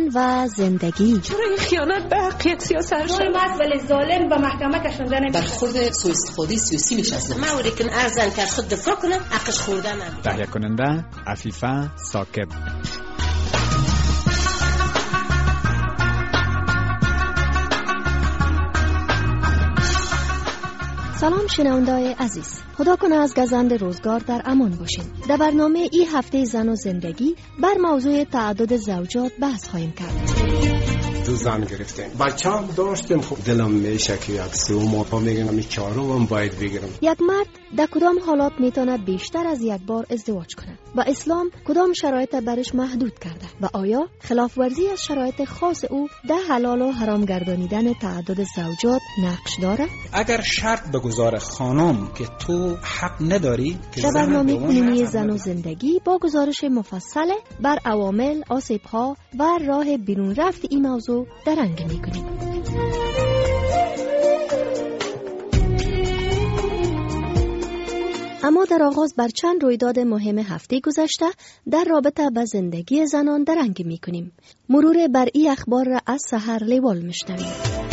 زن و زندگی. چرا این خیانت به حقیقت سیاست شد؟ ولی ظالم و محکمه کشونده نمیشه. برخورد سوء استفاده سیاسی میشه از ما اوری که ارزن که خود دفاع کنم حقش خوردن هم. تهیه کننده عفیفه ساکب. سلام شنونده‌های عزیز، خدا کنه از گزند روزگار در امان باشین. در برنامه این هفته زن و زندگی بر موضوع تعدد زوجات بحث خواهیم کرد. دو زن گرفتیم، بچه‌ام داشتیم. خب دلم میشه که یک سه ماه میگم این چهارم باید بگیرم. یک مرد در کدام حالات میتونه بیشتر از یک بار ازدواج کنه و اسلام کدام شرایط برش محدود کرده و آیا خلاف ورزی از شرایط خاص او در حلال و حرام گردانیدن تعدد زوجات نقش داره؟ اگر شرط بگذاره خانم که تو حق نداری که در برنامه کنونی زن و زندگی با گزارش مفصل بر عوامل، آسیب‌ها و راه بیرون رفت این موضوع درنگ میکنیم. اما در آغاز بر چند رویداد مهم هفته گذشته در رابطه با زندگی زنان درنگ میکنیم. مرور بر این اخبار را از سحر لیوال میشنویم.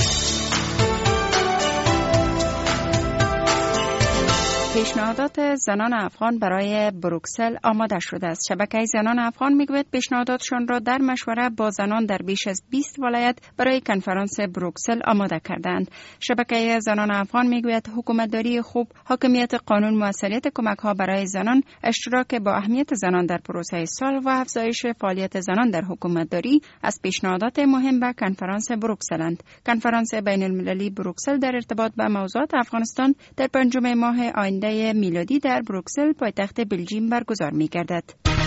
پیشنهادات زنان افغان برای بروکسل آماده شده است. شبکه زنان افغان میگوید پیشنهاداتشان را در مشوره با زنان در بیش از 20 ولایت برای کنفرانس بروکسل آماده کردند. شبکه زنان افغان میگوید حکومتداری خوب، حاکمیت قانون، موثریت کمک‌ها برای زنان، اشتراک با اهمیت زنان در پروسه صلح و افزایش فعالیت زنان در حکومتداری از پیشنهادات مهم به کنفرانس بروکسلند. کنفرانس بین المللی بروکسل در ارتباط با موضوعات افغانستان در 5 ماه آینده میلادی در بروکسل پایتخت بلژیم برگزار می‌گردد.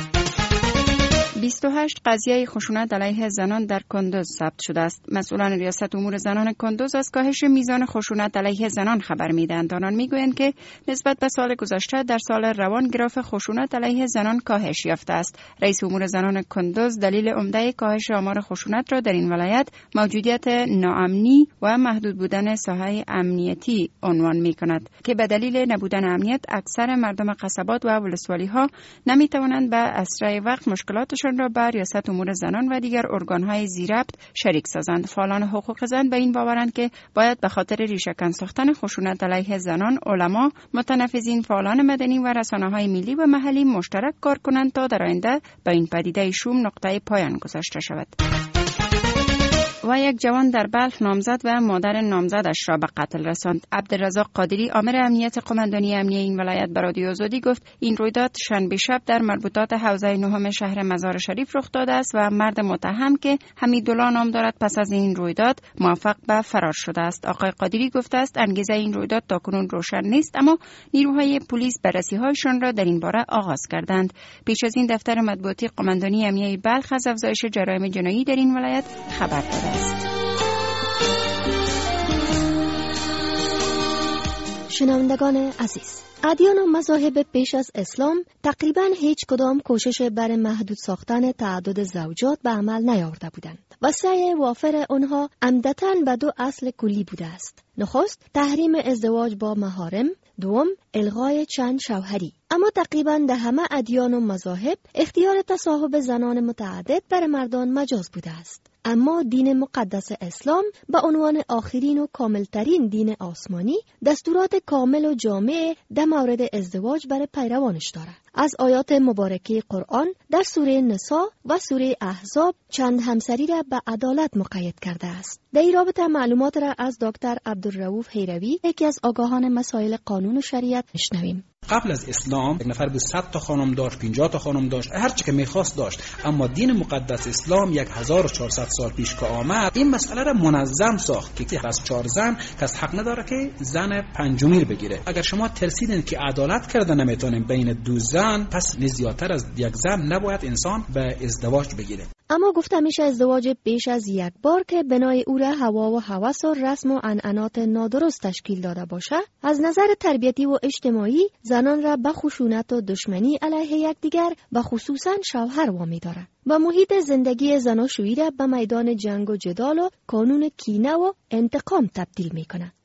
28 قضیه خشونت علیه زنان در کندوز ثبت شده است. مسئولان ریاست امور زنان کندوز از کاهش میزان خشونت علیه زنان خبر میدهند. آنان میگویند که نسبت به سال گذشته در سال روان گراف خشونت علیه زنان کاهش یافته است. رئیس امور زنان کندوز دلیل عمده کاهش آمار خشونت را در این ولایت موجودیت ناامنی و محدود بودن ساحه امنیتی عنوان می‌کند که به دلیل نبودن امنیت اکثر مردم قصبات و ولسوالی‌ها نمی‌توانند به اسرع وقت مشکلاتشان را به ریاست امور زنان و دیگر ارگان‌های ذی‌ربط شریک سازند. فعالان حقوق زن به این باورند که باید به خاطر ریشه‌کن ساختن خشونت علیه زنان، علما، متنفذین، فعالان مدنی و رسانه‌های ملی و محلی مشترک کار کنند تا در آینده به این پدیده شوم نقطه پایان گذاشته شود. و یک جوان در بلخ نامزد و مادر نامزدش را به قتل رساند. عبدالرزاق قادری آمر امنیت قماندانی امنیه این ولایت به رادیو آزادی گفت این رویداد شنبه شب در مربوطات حوزه 9 شهر مزار شریف رخ داده است و مرد متهم که حمیدالله نام دارد پس از این رویداد موفق به فرار شده است. آقای قادری گفته است انگیزه این رویداد تاکنون روشن نیست، اما نیروهای پلیس بررسی‌هایشان را در این باره آغاز کردند. پیش از این دفتر مطبوعاتی قماندانی امنیه بلخ از افزایش جرایم جنایی در این ولایت خبر داده است. شنوندگان عزیز، ادیان و مذاهب پیش از اسلام تقریباً هیچ کدام کوشش بر محدود ساختن تعدد زوجات به عمل نیاورده بودند و سعی وافر آنها عمدتاً به 2 اصل کلی بوده است. نخست تحریم ازدواج با محارم، دوم الغای چند شوهری. اما تقریباً در همه ادیان و مذاهب اختیار تصاحب زنان متعدد بر مردان مجاز بوده است. اما دین مقدس اسلام به عنوان آخرین و کاملترین دین آسمانی دستورات کامل و جامع در مورد ازدواج برای پیروانش دارد. از آیات مبارکه قرآن در سوره نساء و سوره احزاب چند همسری را به عدالت مقید کرده است. در این رابطه معلومات را از دکتر عبدالرؤوف حیروی، یکی از آگاهان مسائل قانون و شریعت، میشنویم. قبل از اسلام یک نفر به 100 تا خانم داشت، 50 تا خانم داشت، هر چی که میخواست داشت. اما دین مقدس اسلام 1400 سال پیش که آمد این مسئله را منظم ساخت که از 4 زن کس حق نداره که زن پنجمی بگیره. اگر شما ترسیدین که عدالت کرده نمیتونین بین 2 زن، پس زیادتر از 1 زن نباید انسان به ازدواج بگیره. اما گفته میشه ازدواج بیش از 1 بار که بنای او را هوا و هوس و رسم و عنعنات نادرست تشکیل داده باشه، از نظر تربیتی و اجتماعی زنان را به خشونت و دشمنی علیه یکدیگر و خصوصا شوهر وامی دارد و محیط زندگی زناشویی را به میدان جنگ و جدال و کانون کینه و انتقام تبدیل میکنه.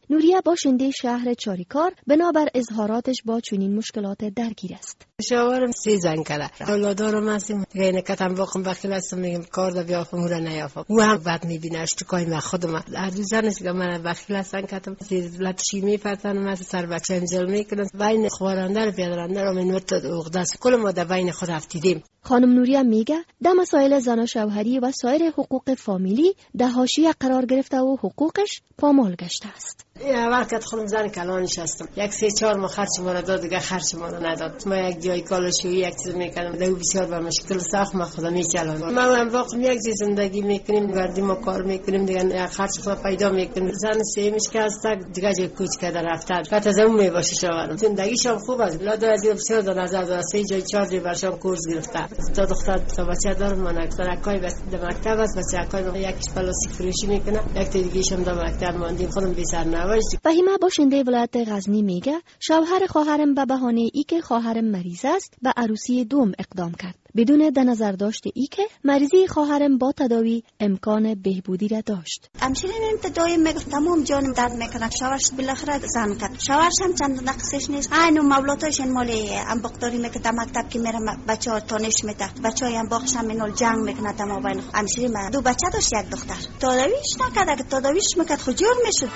نوریا باشنده شهر چاریکار بنابر اظهاراتش با چنین مشکلات درگیر است. شوهرم 3 زن کرده. اولادارم هستیم. دیگه نکتم واقعا بخیل هستم میگم کار دا بیافم او را نیافم. او هم بد میبینه اشتکای من خودم. هر دو زنش که من بخیل هستم کتم لطشی میپرتن و سر بچه انجل میکنن. بین خوارنده و پیادرنده را منوت عقده است. کل ما در بین خود افتیدیم. خانم نوریا میگه در مسائل زن و شوهری و سایر حقوق فامیلی در حاشیه قرار گرفته و حقوقش پامال گشته است. اول که خودم زن کلانش هستم. 1-3-4 ماه خرچ ما را داد دیگه خرچ ما را نداد. ما یک جای کالشویی یک چیز میکنم دیگه بسیار به مشکل سخت ما خدا میچلانم. ما هم واقعا یک جای زندگی میکنیم گردی ما کار میکنیم دیگه خرچ خود پیدا میکنیم. زن سیمش که هست دیگه جای کوچ کرده رفته. فقط از اون میباشه شوهرم. زندگیشم خوب است. لا دو بسیار دو نظر داد 3 جای 4 جای برشام کورس گرفته. تا دختر تا بچه دارم من اکثر اکای در مکتب است بچه اکای یک پلاستیک فروشی میکنه یک تا دیگه شم در مکتب ماندیم خودم بی سرنوشت. فهیمه باشنده ولایت غزنی میگه شوهر خواهرم به بهانه ای که خواهرم مریض است به عروسی دوم اقدام کرد بدون در نظر داشت ای که مریضی خواهرم با تداوی امکان بهبودی را داشت. همچنین ابتدایی میگه تمام جانم درد میکنه. شوهرش بالاخره زن کرد. شوهرش هم چند نقصش نیست. اینو مولاتش مالی ام دکتری میگه در مکتب که میره بچه‌ها تانش میده. بچه‌ها هم باخش هم اینول جنگ میکنه تمام بین. همچنین 2 بچه داشت یک دختر. تداویش نکرد. اگه تداویش میکرد خود جور میشد.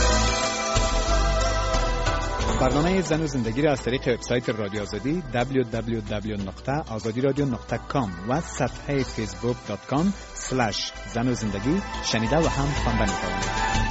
برنامه زن و زندگی را از طریق وبسایت رادیو آزادی www.azadiradio.com و صفحه facebook.com/زن و زندگی شنیده و هم خوانده می‌توانید.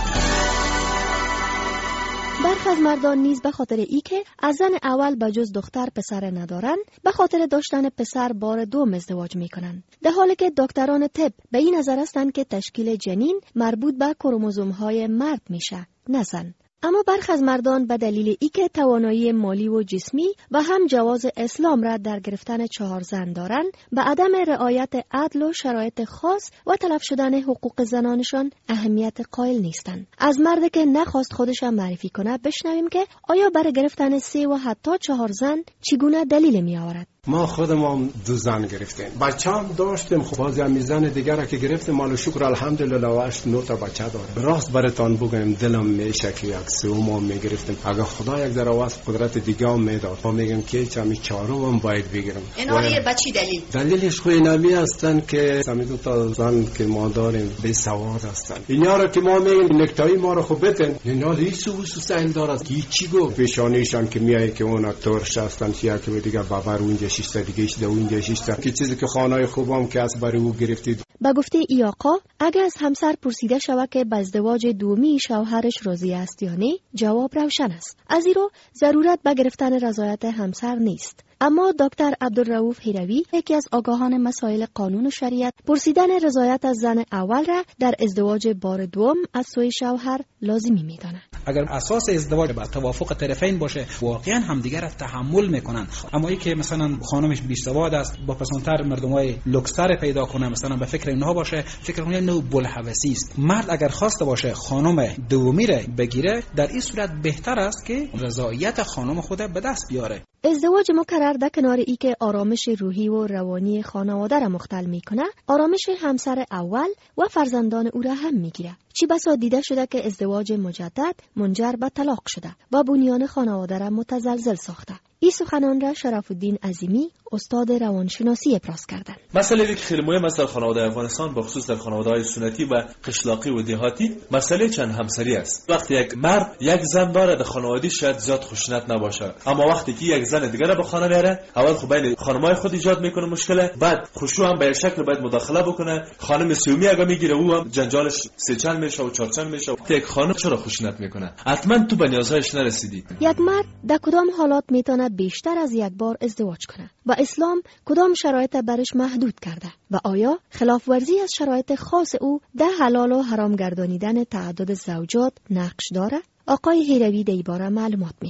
برخی از مردان نیز به خاطر ای که از زن اول به جز دختر پسر ندارن به خاطر داشتن پسر بار دوم ازدواج میکنن، در حالی که دکتران طب به این نظر هستند که تشکیل جنین مربوط به کروموزوم‌های مرد میشه نه زن. اما برخی از مردان به دلیل ای که توانایی مالی و جسمی و هم جواز اسلام را در گرفتن 4 زن دارند به عدم رعایت عدل و شرایط خاص و تلف شدن حقوق زنانشان اهمیت قائل نیستند. از مردی که نخواست خودش معرفی کنه بشنویم که آیا برای گرفتن 3 و حتی 4 زن چگونه دلیل می آورد. ما خودم هم 2 زن گرفتیم. بچه‌ام داشتیم خب بازی هم زن دیگر را که گرفتیم مال شکر الحمدلله و 8-9 تا بچه دارم. راست براتون بگم دلم میشه که 1 ما میگرفتیم. اگر خدا یک ذره واسه قدرت دیگه هم میداد ما میگم که چمی 4 هم باید بگیرم. اینا یه بچی دلیلش خو نمی هستن که سمی 2 تا زن که ما داریم بی سواد هستن. اینا را که ما میگیم نکتای ما رو خوب بتن اینا هیچ سوسن دارد کی چی گو پیشانیشان که میای که اون ترش هستن چیا که دیگه بابا اونجا 6 تا دیگه 8 اونجا 6 تا که چیزی که خانه‌ای خوبم که از برای او گرفتید. با گفته ای آقا اگر از همسر پرسیده شود که به ازدواج دومی شوهرش راضی است یا نه جواب روشن است. از این رو ضرورت به گرفتن رضایت همسر نیست. اما دکتر عبدالرؤوف هیروی یکی از آگاهان مسائل قانون و شریعت پرسیدن رضایت از زن اول را در ازدواج بار دوم از سوی شوهر لازمی می‌داند. اگر اساس ازدواج با توافق طرفین باشه واقعا همدیگر را تحمل میکنن. اما ای که مثلا خانمش بی‌سواد است با پسندتر مردمای لوکس‌تر پیدا کنه مثلا به فکر اینها باشه فکر کنه نوع بلحوثی است. مرد اگر خواسته باشه خانم دومی را بگیره در این صورت بهتر است که رضایت خانم خود به دست بیاره. ازدواج مکرر در کنار ای که آرامش روحی و روانی خانواده را مختل میکنه، آرامش همسر اول و فرزندان او را هم میگیره. چی بسا دیده شده که ازدواج مجدد منجر به طلاق شده و بنیان خانواده را متزلزل ساخته. این سخنان را شرف الدین عظیمی استاد روانشناسی ابراز کردند. مسئله که خیلی مهم است در خانواده افغانستان به خصوص در خانواده‌های سنتی و قشلاقی و دیهاتی مسئله چند همسری است. وقتی یک مرد یک زن داره در خانوادگی شاید زیاد خوشنط نباشه، اما وقتی که یک زن دیگه را به خانه میاره اول خب بین خانمای خود ایجاد میکنه مشکل، بعد خشوع هم به شکل باید مداخله بکنه. خانم سومی اگه میگیره او هم جنجالش سه چند میشه و چهار چند میشه. یک خانم چرا خوشنط میکنه؟ حتما تو به نیازهایش نرسیدی. یک مرد در کدام حالات میتونه بیشتر از یک بار ازدواج کنه و اسلام کدام شرایط برش محدود کرده و آیا خلاف ورزی از شرایط خاص او در حلال و حرام گردانیدن تعدد زوجات نقش داره؟ آقای هیروی در این باره معلومات میده.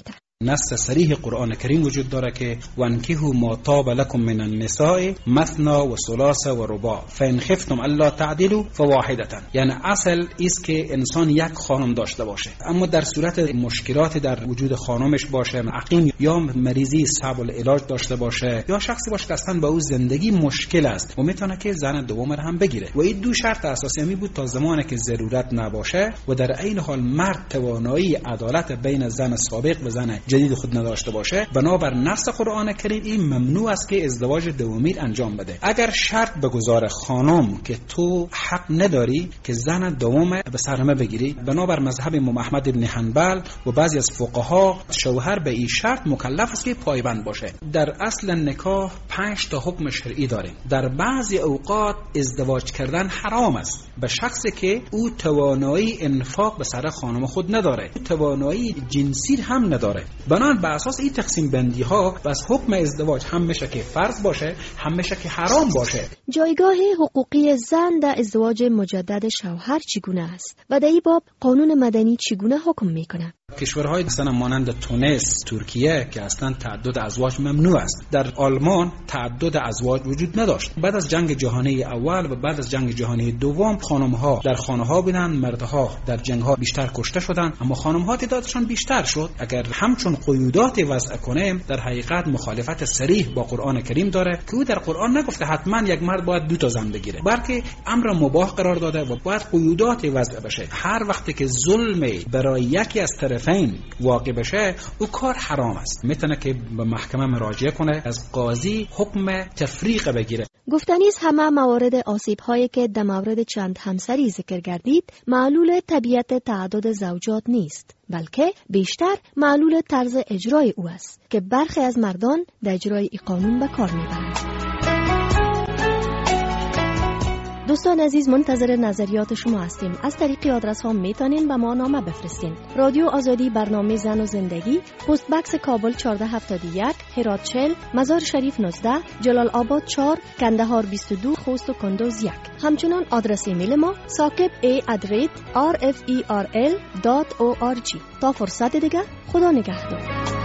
نص صریح قرآن کریم وجود داره که وانکحوا ما طاب لكم من النساء مثنی و ثلاث و رباع فان خفتم الا تعدلوا فواحده. یعنی اصل است که انسان یک خانم داشته باشه، اما در صورت مشکلات در وجود خانمش باشه، عقیم یا مریضی صعب العلاج داشته باشه، یا شخصی باشه که اصلا با او زندگی مشکل است و میتونه که زن دوم هم بگیره. و این دو شرط اساسی می بود تا زمانی که ضرورت نباشه و در عین حال مرد توانایی عدالت بین زن سابق و زن جدید خود نداشته باشه، بنابر نص قرآن کریم این ممنوع است که ازدواج دومی انجام بده. اگر شرط بگذاره خانم که تو حق نداری که زن دوم به سرمه بگیری، بنابر مذهب امام احمد ابن حنبل و بعضی از فقها شوهر به این شرط مکلف است که پایبند باشه. در اصل نکاح 5 تا حکم شرعی داره. در بعضی اوقات ازدواج کردن حرام است به شخصی که او توانایی انفاق به سر خانم خود نداره، توانایی جنسی هم نداره. بنابراین بر اساس این تقسیم بندی ها بس حکم ازدواج هم میشه که فرض باشه، هم میشه که حرام باشه. جایگاه حقوقی زن در ازدواج مجدد شوهر چگونه است و در این باب قانون مدنی چگونه حکم میکنه؟ کشورهای مثلا مانند تونس، ترکیه که اصلا تعدد ازواج ممنوع است. در آلمان تعدد ازواج وجود نداشت. بعد از جنگ جهانی اول و بعد از جنگ جهانی دوم خانم‌ها در خانه‌ها بودن، مردها در جنگ‌ها بیشتر کشته شدند، اما خانم‌ها تعدادشان بیشتر شد. اگر همچون قیودات وضع کنیم در حقیقت مخالفت صریح با قرآن کریم داره که او در قرآن نگفته حتما یک مرد باید 2 تا زن بگیره، بلکه امر مباح قرار داده و باید قیودات وضع بشه. هر وقتی که ظلم برای یکی از طرفین واقع بشه او کار حرام است. میتونه که به محکمه مراجعه کنه، از قاضی حکم تفریق بگیره. گفتنی است همه موارد آسیب‌هایی که در مورد چند همسری ذکر گردید معلول طبیعت تعدد زوجات نیست، بلکه بیشتر معلول طرز اجرای او است که برخی از مردان در اجرای این قانون به کار میبرند. دوستان عزیز، منتظر نظریات شما هستیم. از طریق آدرس ها میتونین به ما نامه بفرستین. رادیو آزادی، برنامه زن و زندگی، پست بکس کابل 1471، هرات 40، مزار شریف 19، جلال آباد 4، کندهار 22، خوست و کندوز 1. همچنان آدرس ایمیل ما sakib@rferel.org. تا فرصت دیگه، خدا نگهدار.